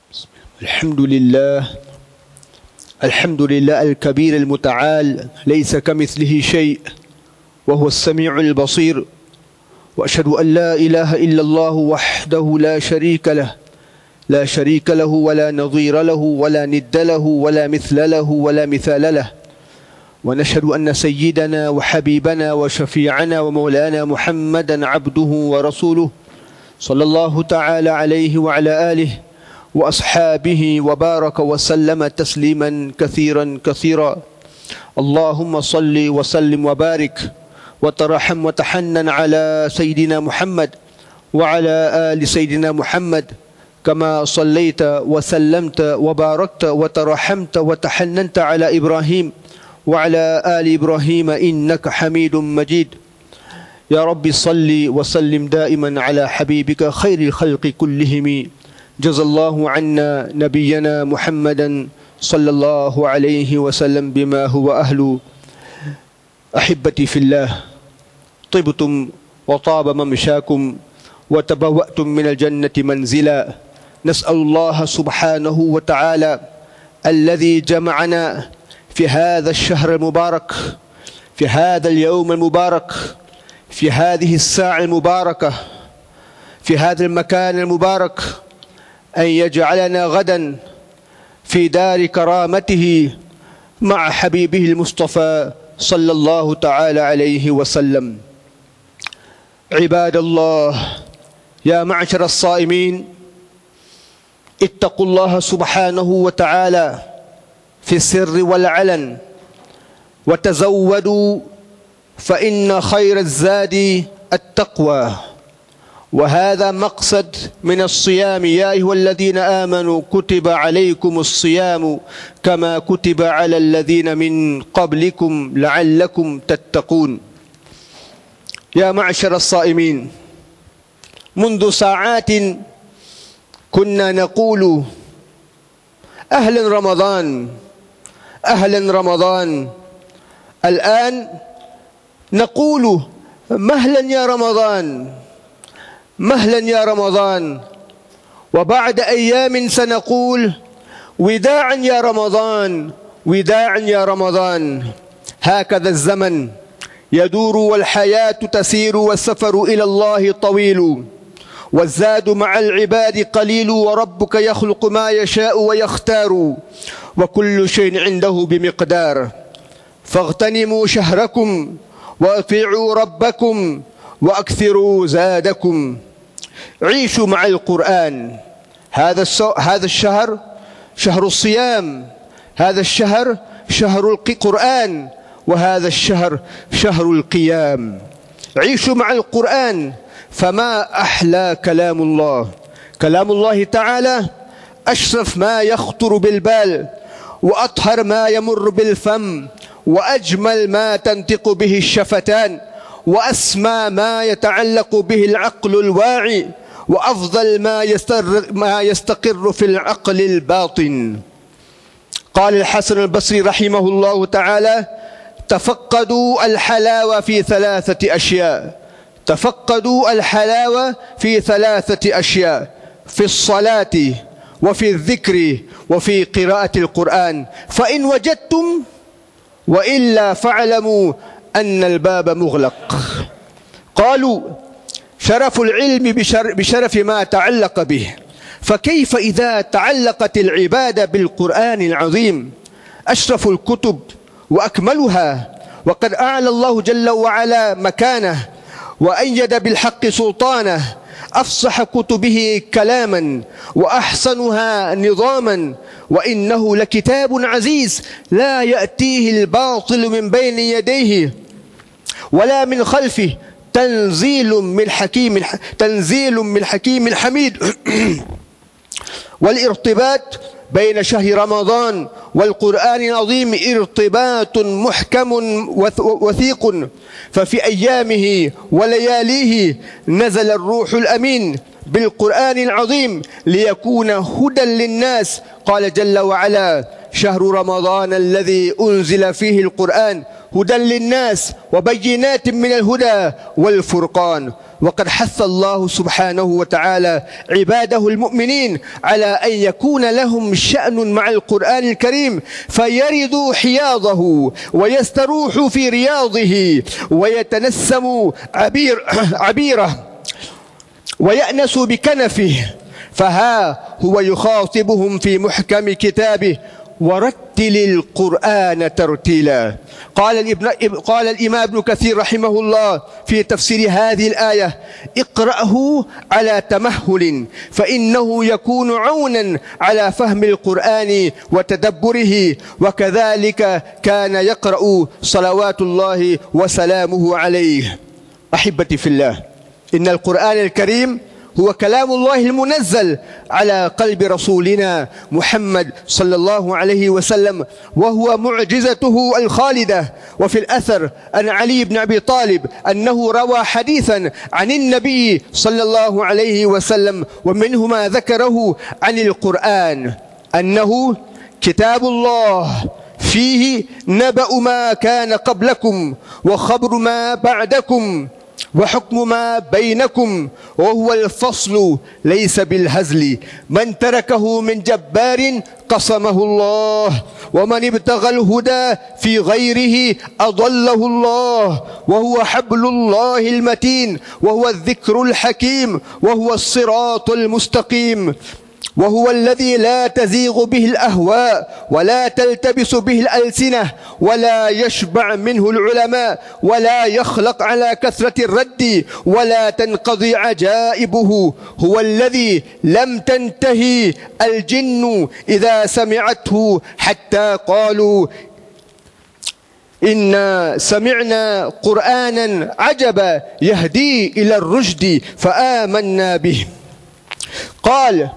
الحمد لله الكبير المتعال، ليس كمثله شيء وهو السميع البصير. وأشهد أن لا إله إلا الله وحده لا شريك له ولا نظير له ولا ند له ولا مثل له ولا مثال له. ونشهد أن سيدنا وحبيبنا وشفيعنا ومولانا محمدا عبده ورسوله، صلى الله تعالى عليه وعلى آله وأصحابه وبارك وسلم تسليما كثيرا. اللهم صل وسلم وبارك وترحم وتحنن على سيدنا محمد وعلى آل سيدنا محمد، كما صليت وسلمت وباركت وترحمت وتحننت على إبراهيم وعلى آل إبراهيم إنك حميد مجيد. يا رب صل وسلم دائما على حبيبك خير الخلق كلهم. جزا الله عنا نبينا محمدا صلى الله عليه وسلم بما هو أهل. أحبتي في الله، طبتم وطاب ممشاكم وتبوأتم من الجنة منزلا. نسأل الله سبحانه وتعالى الذي جمعنا في هذا الشهر المبارك، في هذا اليوم المبارك، في هذه الساعة المباركة، في هذا المكان المبارك، أن يجعلنا غدا في دار كرامته مع حبيبه المصطفى صلى الله تعالى عليه وسلم. عباد الله، يا معشر الصائمين، اتقوا الله سبحانه وتعالى في السر والعلن، وتزودوا فإن خير الزاد التقوى. وهذا مقصد من الصيام. يا أيها الذين آمنوا كتب عليكم الصيام كما كتب على الذين من قبلكم لعلكم تتقون. يا معشر الصائمين، منذ ساعات كنا نقول أهلا رمضان أهلا رمضان، الآن نقول مهلا يا رمضان مهلا يا رمضان، وبعد أيام سنقول وداعا يا رمضان وداعا يا رمضان. هكذا الزمن يدور والحياة تسير والسفر إلى الله طويل، والزاد مع العباد قليل، وربك يخلق ما يشاء ويختار، وكل شيء عنده بمقدار. فاغتنموا شهركم وأطيعوا ربكم وأكثروا زادكم. عيشوا مع القرآن. هذا الشهر شهر الصيام، هذا الشهر شهر القرآن، وهذا الشهر شهر القيام. عيشوا مع القرآن، فما أحلى كلام الله. كلام الله تعالى أشرف ما يخطر بالبال، وأطهر ما يمر بالفم، وأجمل ما تنطق به الشفتان، وأسمى ما يتعلق به العقل الواعي، وأفضل ما يستقر في العقل الباطن. قال الحسن البصري رحمه الله تعالى: تفقدوا الحلاوة في ثلاثة أشياء. تفقدوا الحلاوة في ثلاثة أشياء: في الصلاة وفي الذكر وفي قراءة القرآن، فإن وجدتم، وإلا فاعلموا أن الباب مغلق. قالوا: شرف العلم بشرف ما تعلق به، فكيف إذا تعلقت العبادة بالقرآن العظيم؟ أشرف الكتب وأكملها، وقد أعلى الله جل وعلا مكانه وأيد بالحق سلطانه، أفصح كتبه كلاما وأحسنها نظاما، وإنه لكتاب عزيز لا يأتيه الباطل من بين يديه ولا من خلفه، تنزيل من حكيم حميد. والارتباط بين شهر رمضان والقرآن العظيم ارتباط محكم وثيق، ففي أيامه ولياليه نزل الروح الأمين بالقرآن العظيم ليكون هدى للناس. قال جل وعلا: شهر رمضان الذي أنزل فيه القرآن هدى للناس وبينات من الهدى والفرقان. وقد حث الله سبحانه وتعالى عباده المؤمنين على أن يكون لهم شأن مع القرآن الكريم، فيردوا حياضه ويستروحوا في رياضه ويتنسموا عبيره ويأنسوا بكنفه. فها هو يخاطبهم في محكم كتابه: ورتل القرآن ترتيلا. قال الإمام ابن كثير رحمه الله في تفسير هذه الآية: اقرأه على تمهل فإنه يكون عونا على فهم القرآن وتدبره. وكذلك كان يقرأ صلوات الله وسلامه عليه. أحبتي في الله، إن القرآن الكريم هو كلام الله المنزل على قلب رسولنا محمد صلى الله عليه وسلم، وهو معجزته الخالدة. وفي الأثر عن علي بن أبي طالب أنه روى حديثا عن النبي صلى الله عليه وسلم، ومنه ما ذكره عن القرآن أنه كتاب الله فيه نبأ ما كان قبلكم وخبر ما بعدكم وحكم ما بينكم، وهو الفصل ليس بالهزل. من تركه من جبار قصمه الله، ومن ابتغى الهدى في غيره أضله الله. وهو حبل الله المتين، وهو الذكر الحكيم، وهو الصراط المستقيم، وهو الذي لا تزيغ به الأهواء ولا تلتبس به الألسنة ولا يشبع منه العلماء ولا يخلق على كثرة الرد ولا تنقضي عجائبه. هو الذي لم تنتهي الجن إذا سمعته حتى قالوا: إنا سمعنا قرآنا عجبا يهدي إلى الرشد فآمنا به. قال: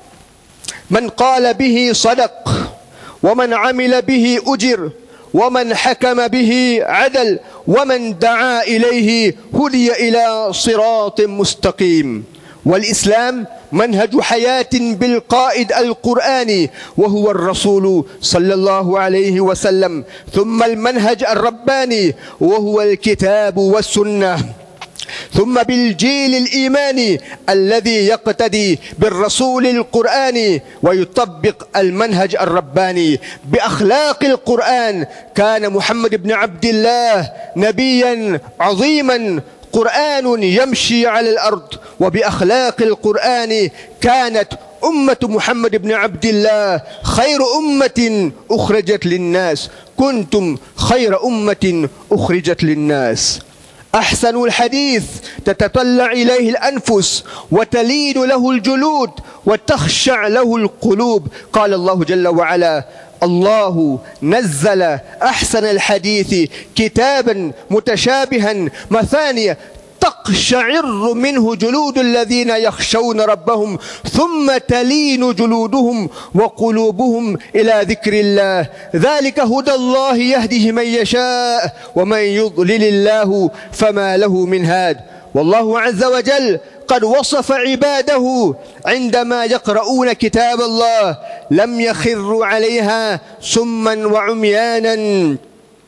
من قال به صدق، ومن عمل به أجر، ومن حكم به عدل، ومن دعا إليه هدي إلى صراط مستقيم. والإسلام منهج حياة بالقائد القرآني وهو الرسول صلى الله عليه وسلم، ثم المنهج الرباني وهو الكتاب والسنة، ثم بالجيل الإيماني الذي يقتدي بالرسول القرآني ويطبق المنهج الرباني. بأخلاق القرآن كان محمد بن عبد الله نبيا عظيما، قرآن يمشي على الأرض. وبأخلاق القرآن كانت أمة محمد بن عبد الله خير أمة أخرجت للناس، كنتم خير أمة أخرجت للناس. أحسن الحديث تتطلع إليه الأنفس وتلين له الجلود وتخشع له القلوب. قال الله جل وعلا: الله نزل أحسن الحديث كتابا متشابها مثانية تقشعر منه جلود الذين يخشون ربهم ثم تلين جلودهم وقلوبهم إلى ذكر الله. ذلك هدى الله يهده من يشاء ومن يضلل الله فما له من هاد. والله عز وجل قد وصف عباده عندما يقرؤون كتاب الله: لم يخروا عليها سما وعميانا.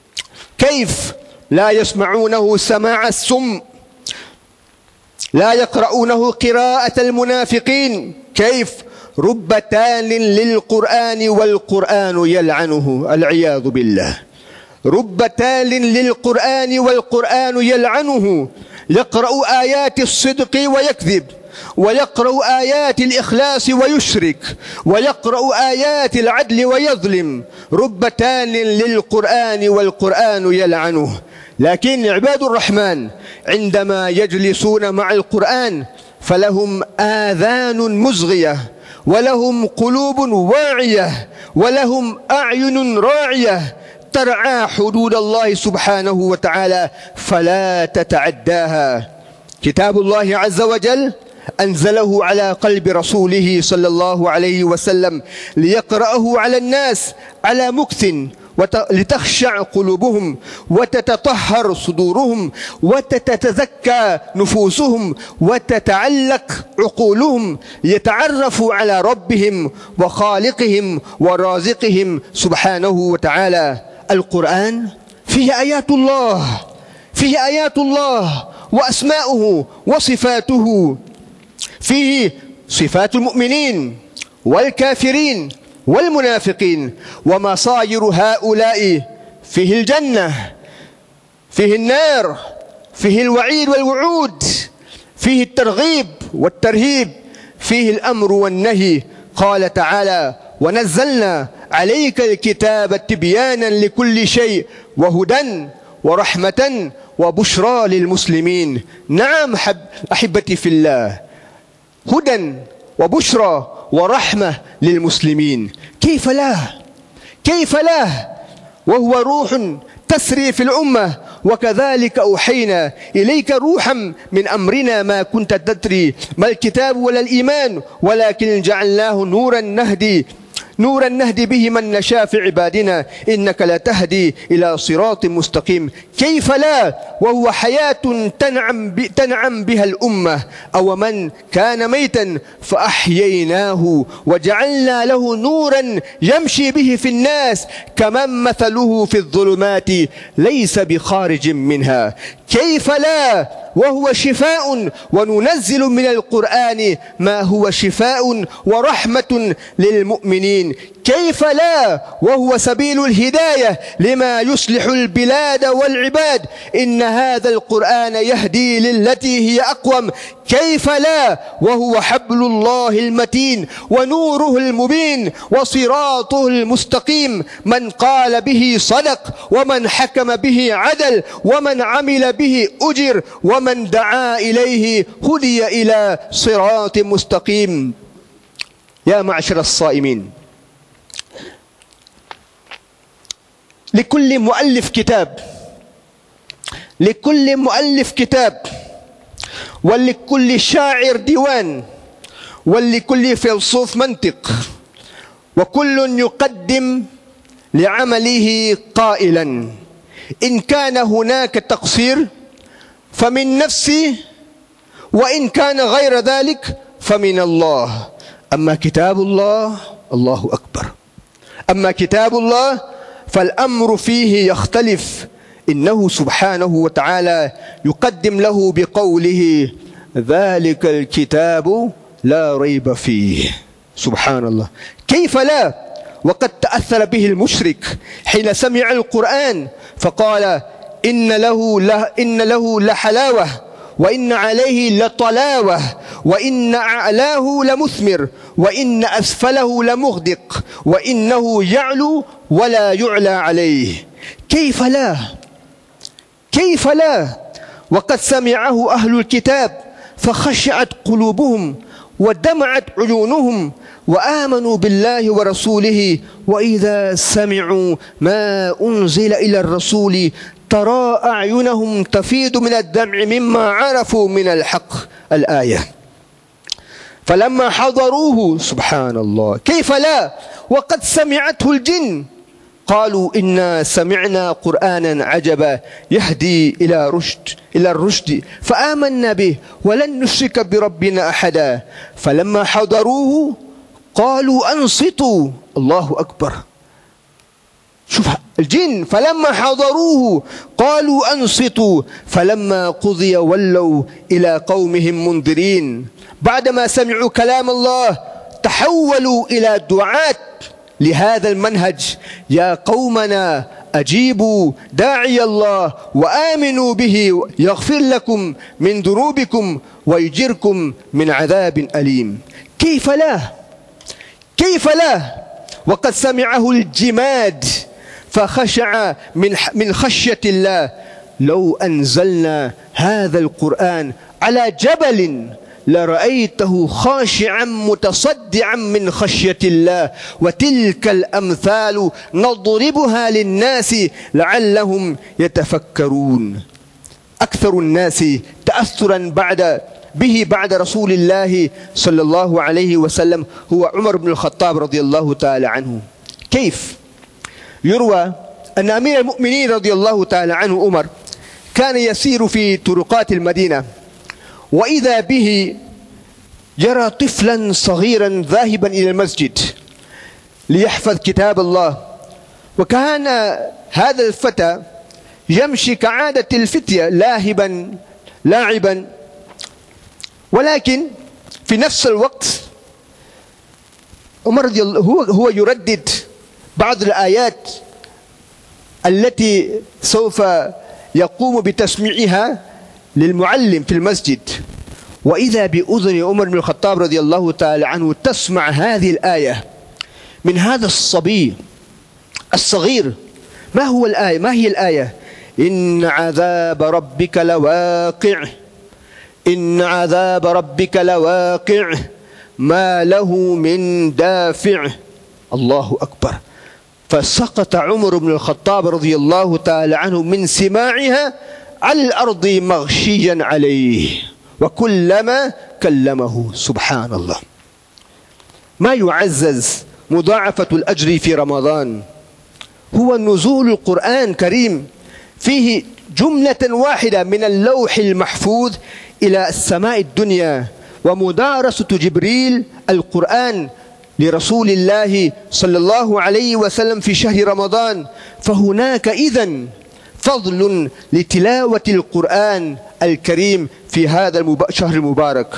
كيف لا يسمعونه سماع السم؟ لا يقرؤونه قراءة المنافقين. كيف؟ رب تال للقرآن والقرآن يلعنه، العياذ بالله. رب تال للقرآن والقرآن يلعنه، يقرأ آيات الصدق ويكذب، ويقرأ آيات الإخلاص ويشرك، ويقرأ آيات العدل ويظلم. رب تال للقرآن والقرآن يلعنه. لكن عباد الرحمن عندما يجلسون مع القرآن فلهم آذان مزغية، ولهم قلوب واعية، ولهم أعين راعية ترعى حدود الله سبحانه وتعالى فلا تتعداها. كتاب الله عز وجل أنزله على قلب رسوله صلى الله عليه وسلم ليقرأه على الناس على مكث لتخشع قلوبهم وتتطهر صدورهم وتتزكى نفوسهم وتتعلق عقولهم ليتعرفوا على ربهم وخالقهم ورازقهم سبحانه وتعالى. القرآن فيه آيات الله، فيه آيات الله وأسماؤه وصفاته، فيه صفات المؤمنين والكافرين والمنافقين ومصائر هؤلاء، فيه الجنة، فيه النار، فيه الوعيد والوعود، فيه الترغيب والترهيب، فيه الأمر والنهي. قال تعالى: ونزلنا عليك الكتاب تبيانا لكل شيء وهدى ورحمة وبشرى للمسلمين. نعم أحبتي في الله، هدى وبشرى ورحمة للمسلمين. كيف لا؟ كيف لا وهو روح تسري في الأمة. وكذلك أوحينا إليك روحا من أمرنا ما كنت تدري ما الكتاب ولا الإيمان ولكن جعلناه نورا نهدي به من نشاء في عبادنا إنك لا تهدي إلى صراط مستقيم. كيف لا وهو حياة تنعم بها الأمة. أو من كان ميتا فأحييناه وجعلنا له نورا يمشي به في الناس كمن مثله في الظلمات ليس بخارج منها. كيف لا وهو شفاء وننزل من القرآن ما هو شفاء ورحمة للمؤمنين. كيف لا وهو سبيل الهداية لما يصلح البلاد والعباد. إن هذا القرآن يهدي للتي هي أقوم. كيف لا وهو حبل الله المتين ونوره المبين وصراطه المستقيم. من قال به صدق ومن حكم به عدل ومن عمل به أجر ومن دعا إليه هدي إلى صراط مستقيم. يا معشر الصائمين، لكل مؤلف كتاب ولكل شاعر ديوان ولكل فيلسوف منطق، وكل يقدم لعمله قائلا: إن كان هناك تقصير فمن نفسي وإن كان غير ذلك فمن الله. أما كتاب الله، الله أكبر، أما كتاب الله فالأمر فيه يختلف. إنه سبحانه وتعالى يقدم له بقوله: ذلك الكتاب لا ريب فيه. سبحان الله. كيف لا وقد تأثر به المشرك حين سمع القرآن فقال: إن له لحلاوة وإن عليه لطلاوة وإن أعلاه لمثمر وإن أسفله لمغدق وإنه يعلو ولا يعلى عليه. كيف لا كيف لا وقد سمعه أهل الكتاب فخشعت قلوبهم ودمعت عيونهم وآمنوا بالله ورسوله وإذا سمعوا ما أنزل إلى الرسول ترى أعينهم تفيض من الدمع مما عرفوا من الحق. الآية. فلما حضروه، سبحان الله، كيف لا وقد سمعته الجن قالوا: إنا سمعنا قرآنا عجبا يهدي إلى الرشد فآمنا به ولن نشرك بربنا أحدا. فلما حضروه قالوا: أنصتوا. الله أكبر. شوف الجن. فلما حضروه قالوا: أنصتوا. فلما قضي ولوا إلى قومهم منذرين. بعدما سمعوا كلام الله تحولوا إلى دعاة لهذا المنهج: يا قومنا أجيبوا داعي الله وآمنوا به يغفر لكم من ذنوبكم ويجركم من عذاب أليم. كيف لا كيف لا وقد سمعه الجماد فخشع من خشية الله. لو أنزلنا هذا القرآن على جبل لرأيته خاشعا متصدعا من خشية الله. وتلك الأمثال نضربها للناس لعلهم يتفكرون. أكثر الناس تأثرا بعد رسول الله صلى الله عليه وسلم هو عمر بن الخطاب رضي الله تعالى عنه. كيف؟ يروى أن أمير المؤمنين رضي الله تعالى عنه عمر كان يسير في طرقات المدينة، وإذا به يرى طفلا صغيرا ذاهبا إلى المسجد ليحفظ كتاب الله. وكان هذا الفتى يمشي كعادة الفتية لاهبا لاعبا، ولكن في نفس الوقت عمر رضي الله هو يردد بعض الآيات التي سوف يقوم بتسميعها للمعلم في المسجد، وإذا بأذن عمر بن الخطاب رضي الله تعالى عنه تسمع هذه الآية من هذا الصبي الصغير. ما هي الآية؟ إن عذاب ربك لواقع، إن عذاب ربك لواقع ما له من دافع. الله أكبر. فسقط عمر بن الخطاب رضي الله تعالى عنه من سماعها على الأرض مغشيا عليه، وكلما كلمه. سبحان الله. ما يعزز مضاعفة الأجر في رمضان هو نزول القرآن الكريم فيه جملة واحدة من اللوح المحفوظ إلى السماء الدنيا، ومدارسة جبريل القرآن لرسول الله صلى الله عليه وسلم في شهر رمضان. فهناك إذن فضل لتلاوة القرآن الكريم في هذا الشهر المبارك،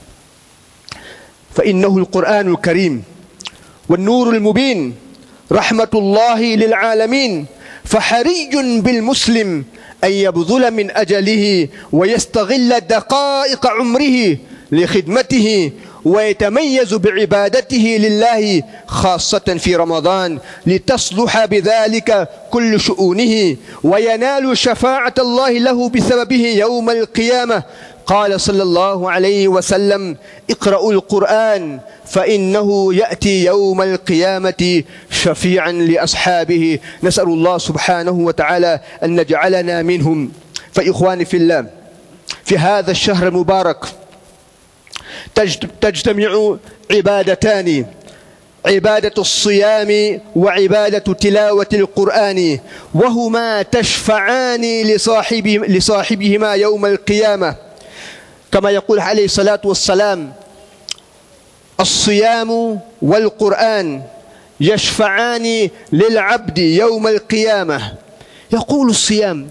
فإنه القرآن الكريم والنور المبين رحمة الله للعالمين، فحري بالمسلم أن يبذل من أجله ويستغل دقائق عمره لخدمته، ويتميز بعبادته لله خاصة في رمضان لتصلح بذلك كل شؤونه، وينال شفاعة الله له بسببه يوم القيامة. قال صلى الله عليه وسلم: اقرأوا القرآن فإنه يأتي يوم القيامة شفيعا لأصحابه. نسأل الله سبحانه وتعالى أن نجعلنا منهم. فإخواني في الله، في هذا الشهر المبارك تجتمع عبادتان: عبادة الصيام وعبادة تلاوة القرآن، وهما تشفعان لصاحبهما يوم القيامة، كما يقول عليه الصلاة والسلام: الصيام والقرآن يشفعان للعبد يوم القيامة. يقول الصيام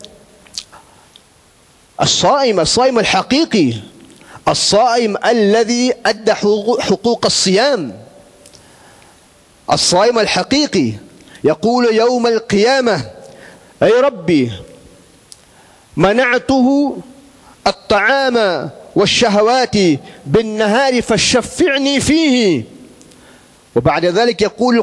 الصائم الحقيقي، الصائم الذي أدى حقوق الصيام، الصائم الحقيقي يقول يوم القيامة: أي ربي منعته الطعام والشهوات بالنهار فشفعني فيه. وبعد ذلك يقول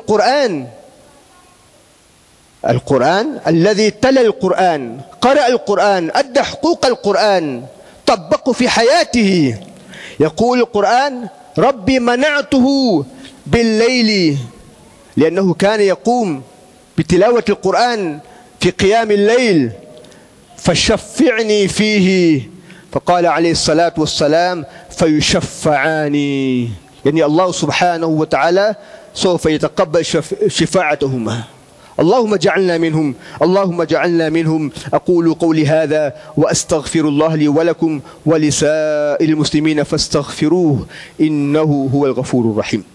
القرآن الذي تلا القرآن، قرأ القرآن، أدى حقوق القرآن، طبقه في حياته، يقول القرآن: ربي منعته بالليل، لأنه كان يقوم بتلاوة القرآن في قيام الليل، فشفعني فيه. فقال عليه الصلاة والسلام: فيشفعاني، يعني الله سبحانه وتعالى سوف يتقبل شفاعتهما. اللهم اجعلنا منهم، اللهم اجعلنا منهم. أقول قولي هذا وأستغفر الله لي ولكم ولسائر المسلمين فاستغفروه إنه هو الغفور الرحيم.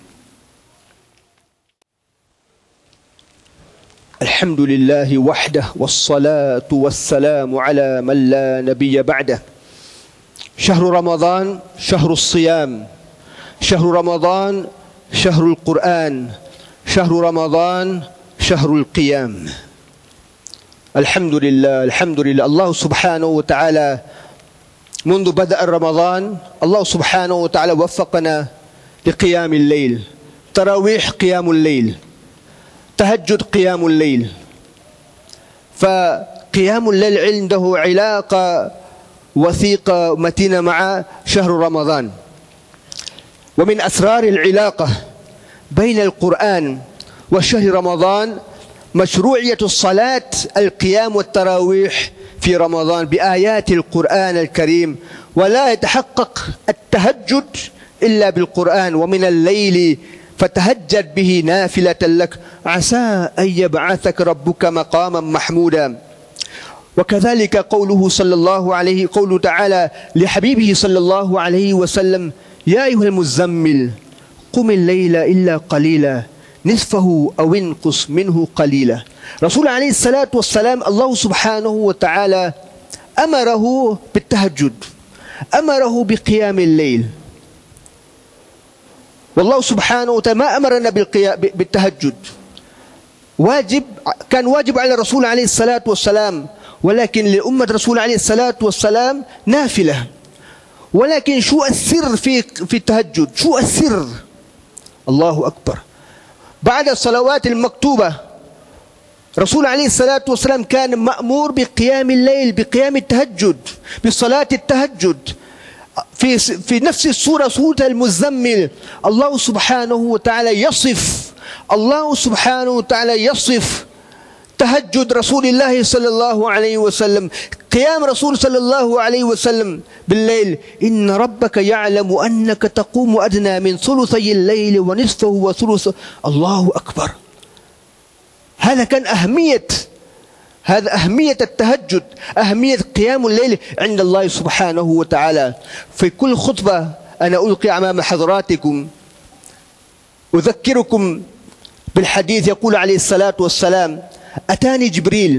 الحمد لله وحده، والصلاة والسلام على من لا نبي بعده. شهر رمضان شهر الصيام، شهر رمضان شهر القرآن، شهر رمضان شهر القيام. الحمد لله، الحمد لله. الله سبحانه وتعالى منذ بدأ رمضان الله سبحانه وتعالى وفقنا لقيام الليل، تراويح قيام الليل، تهجد قيام الليل. فقيام الليل عنده علاقة وثيقة متينة مع شهر رمضان. ومن أسرار العلاقة بين القرآن وشهر رمضان مشروعية الصلاة القيام والتراويح في رمضان بآيات القرآن الكريم، ولا يتحقق التهجد إلا بالقرآن. ومن الليل فتهجد به نافلة لك عسى أن يبعثك ربك مقاما محمودا. وكذلك قوله صلى الله عليه قوله تعالى لحبيبه صلى الله عليه وسلم: يا أيها المزمل قم الليل إلا قليلا نصفه أو انقص منه قليلا. رسول عليه الصلاة والسلام الله سبحانه وتعالى أمره بالتهجد، أمره بقيام الليل. والله سبحانه وتعالى ما أمرنا بالتهجد، كان واجب على الرسول عليه الصلاة والسلام، ولكن لأمة الرسول عليه الصلاة والسلام نافلة. ولكن شو السر في التهجد؟ شو السر؟ الله أكبر. بعد الصلوات المكتوبة رسول عليه الصلاة والسلام كان مأمور بقيام الليل، بقيام التهجد، بصلاة التهجد. في نفس السورة، سورة المزمل، الله سبحانه وتعالى يصف تهجد رسول الله صلى الله عليه وسلم، قيام رسول صلى الله عليه وسلم بالليل. إن ربك يعلم أنك تقوم أدنى من ثلثي الليل ونصفه وثلثه. الله أكبر. هذا كان أهمية التهجد، أهمية قيام الليل عند الله سبحانه وتعالى. في كل خطبة أنا ألقي أمام حضراتكم أذكركم بالحديث. يقول عليه الصلاة والسلام: أتاني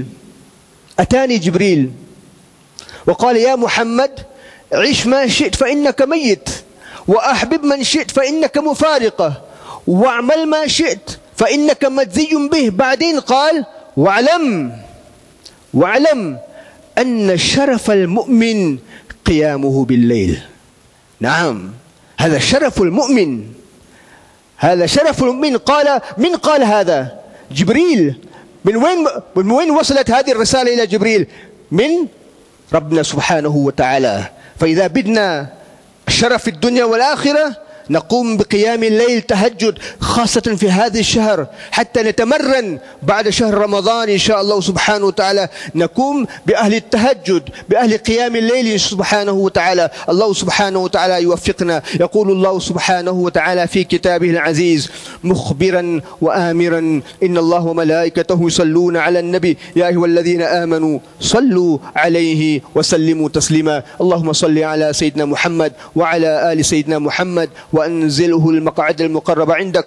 جبريل وقال: يا محمد عش ما شئت فإنك ميت، وأحبب من شئت فإنك مفارقة، واعمل ما شئت فإنك مجزي به. بعدين قال: واعلم أن شرف المؤمن قيامه بالليل. نعم، هذا شرف المؤمن، هذا شرف المؤمن. قال: من قال هذا؟ جبريل. من وين وصلت هذه الرسالة إلى جبريل؟ من ربنا سبحانه وتعالى. فإذا بدنا الشرف في الدنيا والآخرة نقوم بقيام الليل، تهجد، خاصة في هذا الشهر، حتى نتمرن بعد شهر رمضان إن شاء الله سبحانه وتعالى نقوم بأهل التهجد، بأهل قيام الليل سبحانه وتعالى. الله سبحانه وتعالى يوفقنا. يقول الله سبحانه وتعالى في كتابه العزيز مخبرا وآمرا: إن الله وملائكته يصلون على النبي يا أيها الذين آمنوا صلوا عليه وسلموا تسليما. اللهم صل على سيدنا محمد وعلى آل سيدنا محمد، وأنزله المقعد المقرب عندك.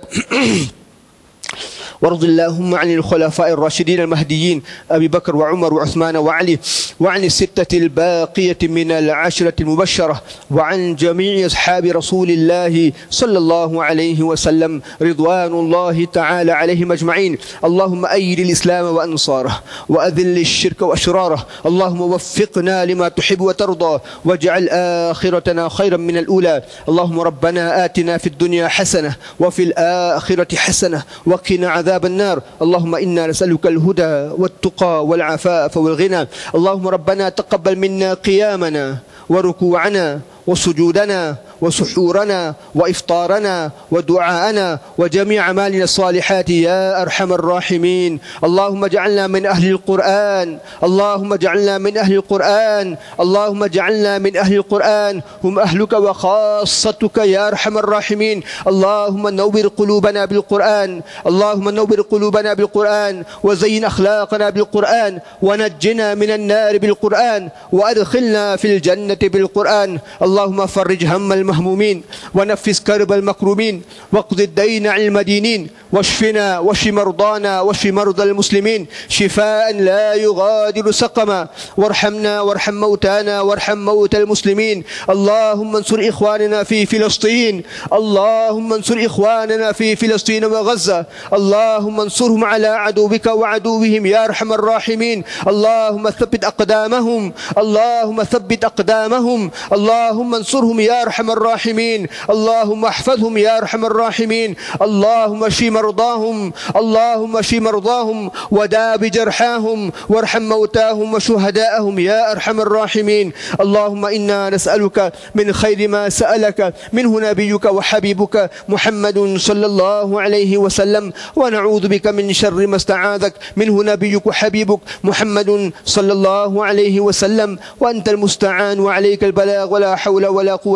وارض اللهم عن الخلفاء الراشدين المهديين أبي بكر وعمر وعثمان وعلي، وعن الستة الباقية من العشرة المبشرة، وعن جميع أصحاب رسول الله صلى الله عليه وسلم رضوان الله تعالى عليهم أجمعين. اللهم أيد الإسلام وأنصاره، وأذل الشرك وأشراره. اللهم وفقنا لما تحب وترضى، واجعل آخرتنا خيرا من الأولى. اللهم ربنا آتنا في الدنيا حسنة وفي الآخرة حسنة وقنا عذاب النار. اللهم إنا نسألك الهدى والتقى والعفاف والغنى. اللهم ربنا تقبل منا قيامنا وركوعنا وسجودنا وسحورنا وإفطارنا ودعاءنا وجميع أعمالنا الصالحات يا أرحم الراحمين. اللهم اجعلنا من أهل القرآن، اللهم اجعلنا من أهل القرآن، اللهم اجعلنا من أهل القرآن، هم أهلك وخاصتك يا أرحم الراحمين. اللهم نور قلوبنا بالقرآن، اللهم نور قلوبنا بالقرآن، وزين أخلاقنا بالقرآن، ونجنا من النار بالقرآن، وأدخلنا في الجنة بالقرآن. اللهم فرج هم المهمومين، ونفس كرب المكروبين، واقض الدين عن المدينين، واشفنا واشف مرضانا واشف مرضى المسلمين شفاء لا يغادر سقما. وارحمنا وارحم موتانا وارحم موتى المسلمين. اللهم انصر إخواننا في فلسطين، اللهم انصر إخواننا في فلسطين وغزة. اللهم انصرهم على عدوك وعدوهم يا أرحم الراحمين. اللهم ثبت أقدامهم، اللهم ثبت أقدامهم. اللهم انصرهم يا أرحم الراحمين. اللهم احفظهم يا أرحم الراحمين. اللهم اشف مرضاهم، اللهم اشف مرضاهم وداوي جرحاهم، وارحم موتاهم وشهداءهم يا أرحم الراحمين. اللهم إنا نسألك من خير ما سألك منه نبيك وحبيبك محمد صلى الله عليه وسلم، ونعوذ بك من شر ما استعاذك منه نبيك وحبيبك محمد صلى الله عليه وسلم. وأنت المستعان وعليك البلاغ، ولا حول ولا قوة إلا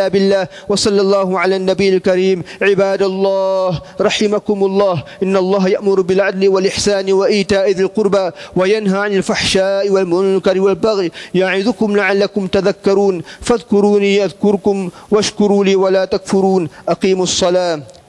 كتاب الله. وصلى الله على النبي الكريم. عباد الله رحمكم الله، إن الله يأمر بالعدل والإحسان وإيتاء ذي القربى وينهى عن الفحشاء والمنكر والبغي يعظكم لعلكم تذكرون. فاذكروني أذكركم واشكروا لي ولا تكفرون. أقيموا الصلاة.